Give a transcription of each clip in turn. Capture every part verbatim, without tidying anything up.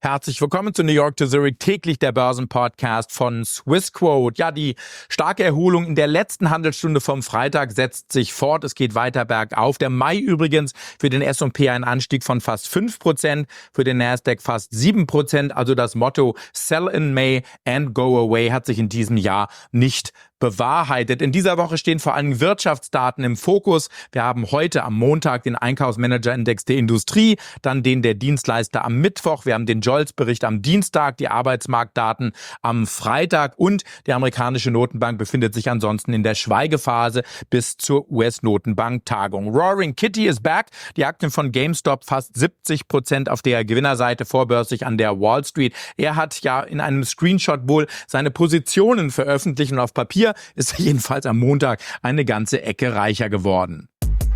Herzlich willkommen zu New York to Zurich, täglich der Börsenpodcast von Swissquote. Ja, die starke Erholung in der letzten Handelsstunde vom Freitag setzt sich fort. Es geht weiter bergauf. Der Mai übrigens für den S und P ein Anstieg von fast fünf Prozent, für den Nasdaq fast sieben Prozent. Also das Motto Sell in May and Go Away hat sich in diesem Jahr nicht bewahrheitet. In dieser Woche stehen vor allem Wirtschaftsdaten im Fokus. Wir haben heute am Montag den Einkaufsmanager-Index der Industrie, dann den der Dienstleister am Mittwoch. Wir haben den Jolts-Bericht am Dienstag, die Arbeitsmarktdaten am Freitag und die amerikanische Notenbank befindet sich ansonsten in der Schweigephase bis zur U S-Notenbank-Tagung. Roaring Kitty is back. Die Aktien von GameStop fast siebzig Prozent auf der Gewinnerseite vorbörslich an der Wall Street. Er hat ja in einem Screenshot wohl seine Positionen veröffentlicht und auf Papier ist er jedenfalls am Montag eine ganze Ecke reicher geworden.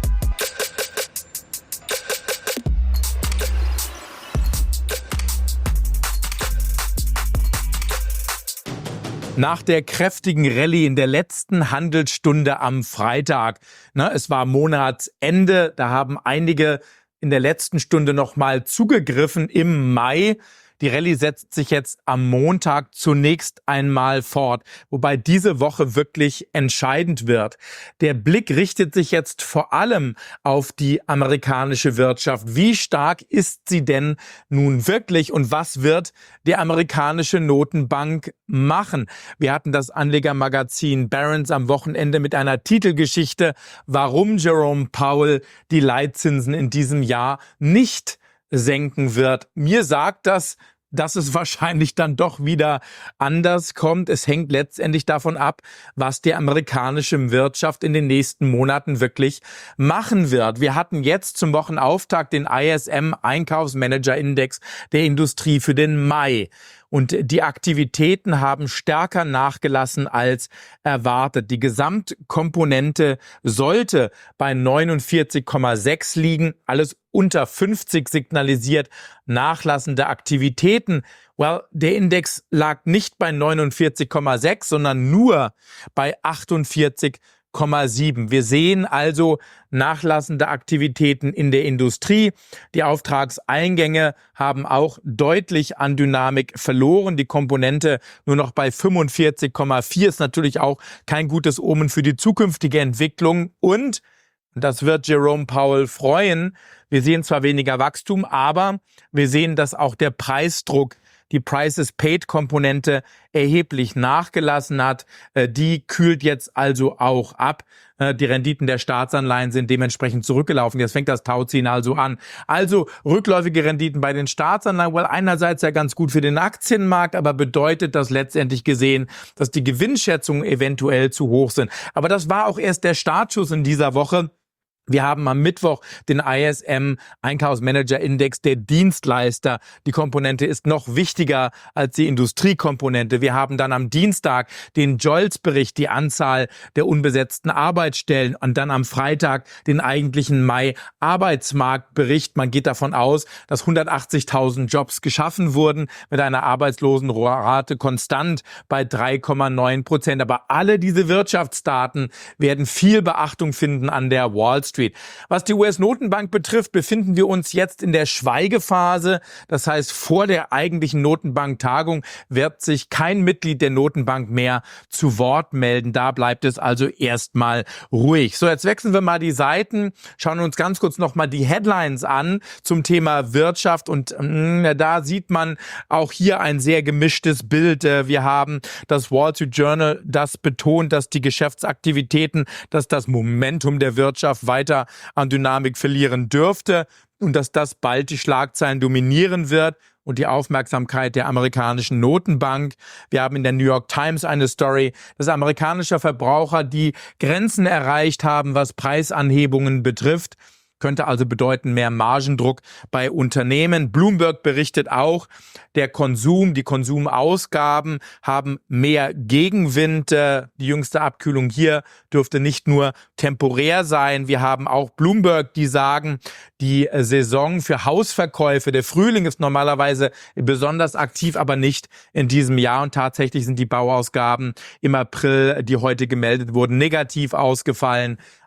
Nach der kräftigen Rallye in der letzten Handelsstunde am Freitag, ne, es war Monatsende, da haben einige in der letzten Stunde nochmal zugegriffen im Mai. Die Rallye setzt sich jetzt am Montag zunächst einmal fort, wobei diese Woche wirklich entscheidend wird. Der Blick richtet sich jetzt vor allem auf die amerikanische Wirtschaft. Wie stark ist sie denn nun wirklich und was wird die amerikanische Notenbank machen? Wir hatten das Anlegermagazin Barron's am Wochenende mit einer Titelgeschichte, warum Jerome Powell die Leitzinsen in diesem Jahr nicht senken wird. Mir sagt das, dass es wahrscheinlich dann doch wieder anders kommt. Es hängt letztendlich davon ab, was die amerikanische Wirtschaft in den nächsten Monaten wirklich machen wird. Wir hatten jetzt zum Wochenauftakt den I S M Einkaufsmanager-Index der Industrie für den Mai. Und die Aktivitäten haben stärker nachgelassen als erwartet. Die Gesamtkomponente sollte bei neunundvierzig Komma sechs liegen. Alles unter fünfzig signalisiert nachlassende Aktivitäten. Well, der Index lag nicht bei neunundvierzig Komma sechs, sondern nur bei achtundvierzig Komma sieben. Wir sehen also nachlassende Aktivitäten in der Industrie. Die Auftragseingänge haben auch deutlich an Dynamik verloren. Die Komponente nur noch bei fünfundvierzig Komma vier ist natürlich auch kein gutes Omen für die zukünftige Entwicklung. Und das wird Jerome Powell freuen. Wir sehen zwar weniger Wachstum, aber wir sehen, dass auch der Preisdruck, die Prices-Paid-Komponente erheblich nachgelassen hat. Die kühlt jetzt also auch ab. Die Renditen der Staatsanleihen sind dementsprechend zurückgelaufen. Jetzt fängt das Tauziehen also an. Also rückläufige Renditen bei den Staatsanleihen, well, einerseits ja ganz gut für den Aktienmarkt, aber bedeutet das letztendlich gesehen, dass die Gewinnschätzungen eventuell zu hoch sind. Aber das war auch erst der Startschuss in dieser Woche. Wir haben am Mittwoch den I S M Einkaufsmanager-Index der Dienstleister. Die Komponente ist noch wichtiger als die Industriekomponente. Wir haben dann am Dienstag den Jolts-Bericht, die Anzahl der unbesetzten Arbeitsstellen und dann am Freitag den eigentlichen Mai-Arbeitsmarktbericht. Man geht davon aus, dass hundertachtzigtausend Jobs geschaffen wurden mit einer Arbeitslosenrate konstant bei drei Komma neun Prozent. Aber alle diese Wirtschaftsdaten werden viel Beachtung finden an der Wall Street. Was die U S-Notenbank betrifft, befinden wir uns jetzt in der Schweigephase. Das heißt, vor der eigentlichen Notenbank-Tagung wird sich kein Mitglied der Notenbank mehr zu Wort melden. Da bleibt es also erstmal ruhig. So, jetzt wechseln wir mal die Seiten, schauen uns ganz kurz nochmal die Headlines an zum Thema Wirtschaft. Und mh, da sieht man auch hier ein sehr gemischtes Bild. Wir haben das Wall Street Journal, das betont, dass die Geschäftsaktivitäten, dass das Momentum der Wirtschaft weiter an Dynamik verlieren dürfte und dass das bald die Schlagzeilen dominieren wird und die Aufmerksamkeit der amerikanischen Notenbank. Wir haben in der New York Times eine Story, dass amerikanische Verbraucher die Grenzen erreicht haben, was Preisanhebungen betrifft. Könnte also bedeuten mehr Margendruck bei Unternehmen. Bloomberg berichtet auch, der Konsum, die Konsumausgaben haben mehr Gegenwind. Die jüngste Abkühlung hier dürfte nicht nur temporär sein. Wir haben auch Bloomberg, die sagen, die Saison für Hausverkäufe, der Frühling ist normalerweise besonders aktiv, aber nicht in diesem Jahr. Und tatsächlich sind die Bauausgaben im April, die heute gemeldet wurden, negativ ausgefallen.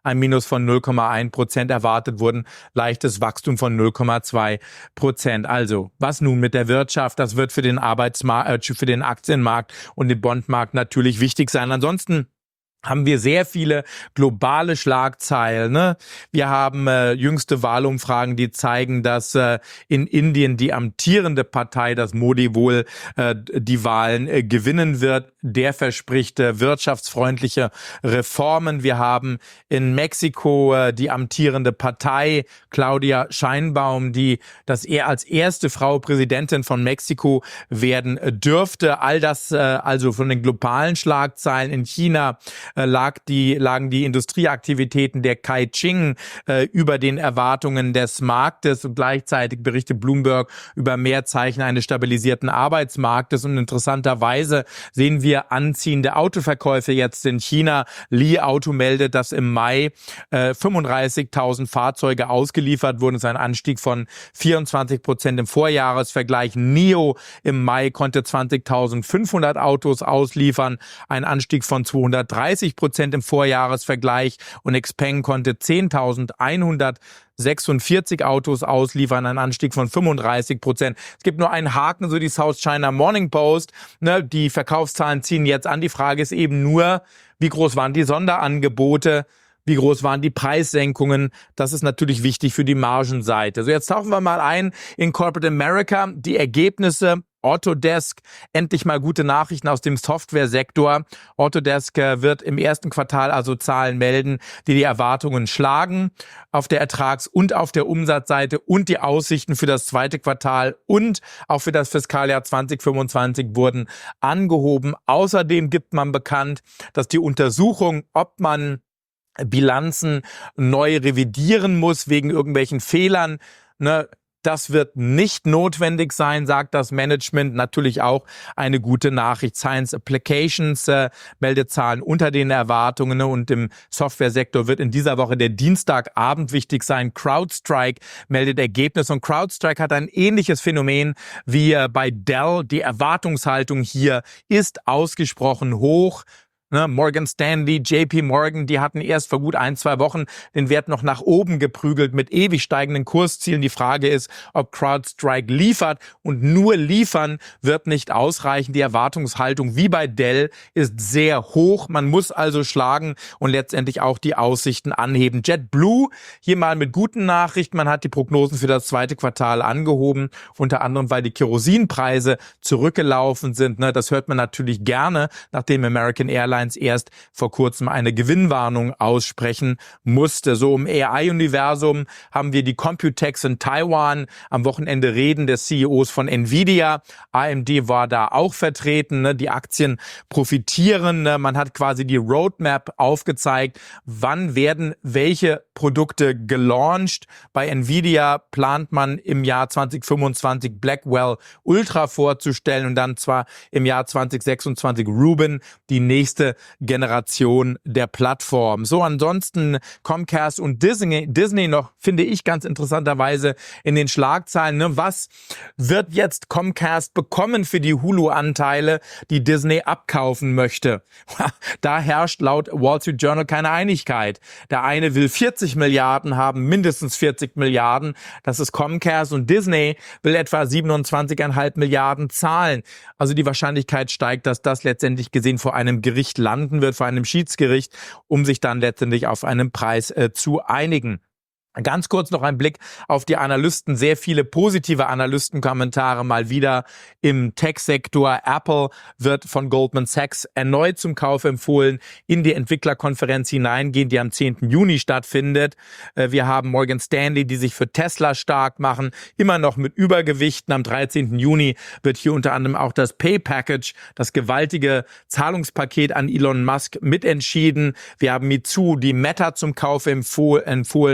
ein Minus von null Komma eins Prozent, erwartet wurden leichtes Wachstum von null Komma zwei Prozent. Also, was nun mit der Wirtschaft? Das wird für den Arbeitsmarkt, äh, für den Aktienmarkt und den Bondmarkt natürlich wichtig sein. Ansonsten haben wir sehr viele globale Schlagzeilen. Ne? Wir haben äh, jüngste Wahlumfragen, die zeigen, dass äh, in Indien die amtierende Partei, das Modi, wohl äh, die Wahlen äh, gewinnen wird. Der verspricht äh, wirtschaftsfreundliche Reformen. Wir haben in Mexiko äh, die amtierende Partei, Claudia Sheinbaum, die das eher als erste Frau Präsidentin von Mexiko werden äh, dürfte. All das äh, also von den globalen Schlagzeilen. In China lag die, lagen die Industrieaktivitäten der Caixin äh, über den Erwartungen des Marktes und gleichzeitig berichtet Bloomberg über mehr Zeichen eines stabilisierten Arbeitsmarktes und interessanterweise sehen wir anziehende Autoverkäufe jetzt in China. Li Auto meldet, dass im Mai äh, fünfunddreißigtausend Fahrzeuge ausgeliefert wurden. Das ist ein Anstieg von vierundzwanzig Prozent im Vorjahresvergleich. N I O im Mai konnte zwanzigtausendfünfhundert Autos ausliefern, ein Anstieg von zweihundertdreißig Prozent im Vorjahresvergleich und Xpeng konnte zehntausendeinhundertsechsundvierzig Autos ausliefern, ein Anstieg von fünfunddreißig Prozent. Es gibt nur einen Haken, so die South China Morning Post. Ne, die Verkaufszahlen ziehen jetzt an. Die Frage ist eben nur, wie groß waren die Sonderangebote? Wie groß waren die Preissenkungen? Das ist natürlich wichtig für die Margenseite. So, jetzt tauchen wir mal ein in Corporate America. Die Ergebnisse. Autodesk, endlich mal gute Nachrichten aus dem Softwaresektor. Autodesk wird im ersten Quartal also Zahlen melden, die die Erwartungen schlagen auf der Ertrags- und auf der Umsatzseite und die Aussichten für das zweite Quartal und auch für das Fiskaljahr zwanzig fünfundzwanzig wurden angehoben. Außerdem gibt man bekannt, dass die Untersuchung, ob man Bilanzen neu revidieren muss wegen irgendwelchen Fehlern, ne, das wird nicht notwendig sein, sagt das Management. Natürlich auch eine gute Nachricht. Science Applications äh, meldet Zahlen unter den Erwartungen, ne? Und im Softwaresektor wird in dieser Woche der Dienstagabend wichtig sein. CrowdStrike meldet Ergebnisse und CrowdStrike hat ein ähnliches Phänomen wie äh, bei Dell. Die Erwartungshaltung hier ist ausgesprochen hoch. Morgan Stanley, J P Morgan, die hatten erst vor gut ein, zwei Wochen den Wert noch nach oben geprügelt mit ewig steigenden Kurszielen. Die Frage ist, ob CrowdStrike liefert und nur liefern wird nicht ausreichen. Die Erwartungshaltung wie bei Dell ist sehr hoch. Man muss also schlagen und letztendlich auch die Aussichten anheben. JetBlue, hier mal mit guten Nachrichten. Man hat die Prognosen für das zweite Quartal angehoben, unter anderem, weil die Kerosinpreise zurückgelaufen sind. Das hört man natürlich gerne, nachdem American Airlines erst vor kurzem eine Gewinnwarnung aussprechen musste. So im A I-Universum haben wir die Computex in Taiwan, am Wochenende Reden des C E Os von Nvidia. A M D war da auch vertreten. Ne? Die Aktien profitieren. Ne? Man hat quasi die Roadmap aufgezeigt, wann werden welche Produkte gelauncht. Bei Nvidia plant man im Jahr zwanzig fünfundzwanzig Blackwell Ultra vorzustellen und dann zwar im Jahr zwanzig sechsundzwanzig Rubin, die nächste Generation der Plattform. So, ansonsten Comcast und Disney, Disney noch, finde ich ganz interessanterweise in den Schlagzeilen. Ne? Was wird jetzt Comcast bekommen für die Hulu-Anteile, die Disney abkaufen möchte? Da herrscht laut Wall Street Journal keine Einigkeit. Der eine will vierzig Milliarden haben, mindestens vierzig Milliarden. Das ist Comcast und Disney will etwa siebenundzwanzig Komma fünf Milliarden zahlen. Also die Wahrscheinlichkeit steigt, dass das letztendlich gesehen vor einem Gericht landen wird, vor einem Schiedsgericht, um sich dann letztendlich auf einen Preis äh, zu einigen. Ganz kurz noch ein Blick auf die Analysten. Sehr viele positive Analystenkommentare mal wieder im Tech-Sektor. Apple wird von Goldman Sachs erneut zum Kauf empfohlen, in die Entwicklerkonferenz hineingehen, die am zehnten Juni stattfindet. Wir haben Morgan Stanley, die sich für Tesla stark machen, immer noch mit Übergewichten. Am dreizehnten Juni wird hier unter anderem auch das Pay-Package, das gewaltige Zahlungspaket an Elon Musk, mitentschieden. Wir haben Mitsui, die Meta zum Kauf empfohlen haben.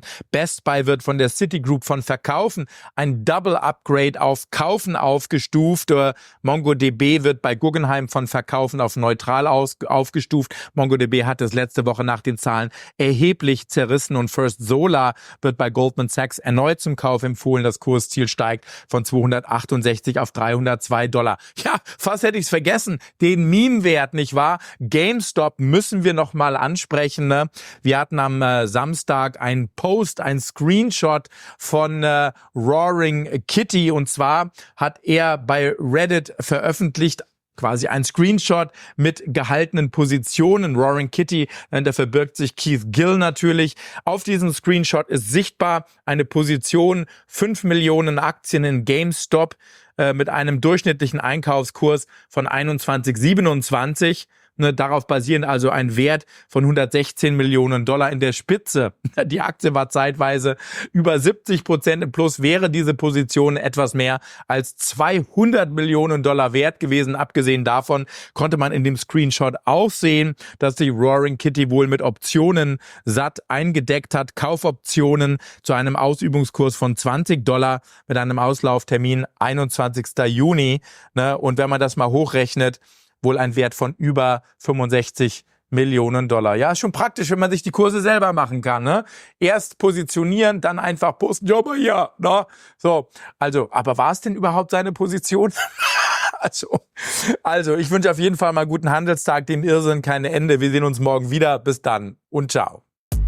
Best Buy wird von der Citigroup von Verkaufen ein Double Upgrade auf Kaufen aufgestuft. MongoDB wird bei Guggenheim von Verkaufen auf neutral aus, aufgestuft. MongoDB hat es letzte Woche nach den Zahlen erheblich zerrissen und First Solar wird bei Goldman Sachs erneut zum Kauf empfohlen. Das Kursziel steigt von zweihundertachtundsechzig auf dreihundertzwei Dollar. Ja, fast hätte ich es vergessen. Den Meme-Wert, nicht wahr? GameStop müssen wir noch mal ansprechen. Ne? Wir hatten am äh, Samstag einen Post, einen Screenshot von äh, Roaring Kitty und zwar hat er bei Reddit veröffentlicht, quasi ein Screenshot mit gehaltenen Positionen. Roaring Kitty, da verbirgt sich Keith Gill natürlich. Auf diesem Screenshot ist sichtbar eine Position, fünf Millionen Aktien in GameStop äh, mit einem durchschnittlichen Einkaufskurs von einundzwanzig Komma siebenundzwanzig. Ne, darauf basierend also ein Wert von hundertsechzehn Millionen Dollar in der Spitze. Die Aktie war zeitweise über siebzig Prozent im Plus, wäre diese Position etwas mehr als zweihundert Millionen Dollar wert gewesen. Abgesehen davon konnte man in dem Screenshot auch sehen, dass die Roaring Kitty wohl mit Optionen satt eingedeckt hat. Kaufoptionen zu einem Ausübungskurs von zwanzig Dollar mit einem Auslauftermin einundzwanzigsten Juni. Ne, und wenn man das mal hochrechnet, wohl ein Wert von über fünfundsechzig Millionen Dollar. Ja, ist schon praktisch, wenn man sich die Kurse selber machen kann. Ne? Erst positionieren, dann einfach posten. Ja, aber ja. Ne? So, also, aber war es denn überhaupt seine Position? also, also, ich wünsche auf jeden Fall mal guten Handelstag, dem Irrsinn kein Ende. Wir sehen uns morgen wieder. Bis dann und ciao.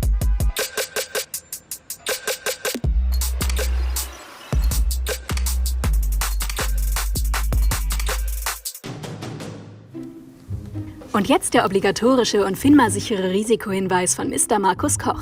Und jetzt der obligatorische und FINMA-sichere Risikohinweis von Mister Markus Koch.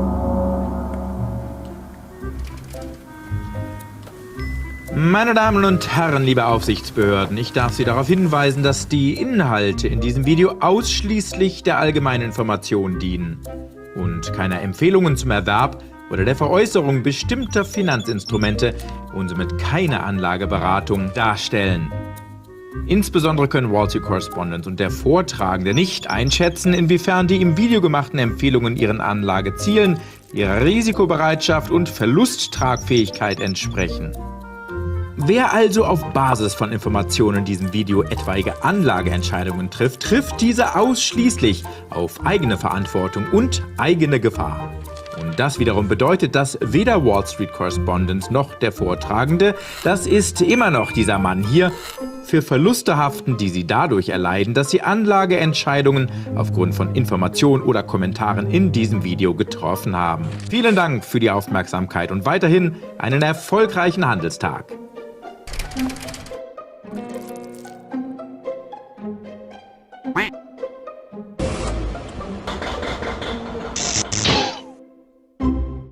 Meine Damen und Herren, liebe Aufsichtsbehörden, ich darf Sie darauf hinweisen, dass die Inhalte in diesem Video ausschließlich der allgemeinen Information dienen und keine Empfehlungen zum Erwerb oder der Veräußerung bestimmter Finanzinstrumente und somit keine Anlageberatung darstellen. Insbesondere können Wall Street Correspondent und der Vortragende nicht einschätzen, inwiefern die im Video gemachten Empfehlungen ihren Anlagezielen, ihrer Risikobereitschaft und Verlusttragfähigkeit entsprechen. Wer also auf Basis von Informationen in diesem Video etwaige Anlageentscheidungen trifft, trifft diese ausschließlich auf eigene Verantwortung und eigene Gefahr. Und das wiederum bedeutet, dass weder Wall Street Correspondent noch der Vortragende, das ist immer noch dieser Mann hier, für Verluste haften, die sie dadurch erleiden, dass sie Anlageentscheidungen aufgrund von Informationen oder Kommentaren in diesem Video getroffen haben. Vielen Dank für die Aufmerksamkeit und weiterhin einen erfolgreichen Handelstag.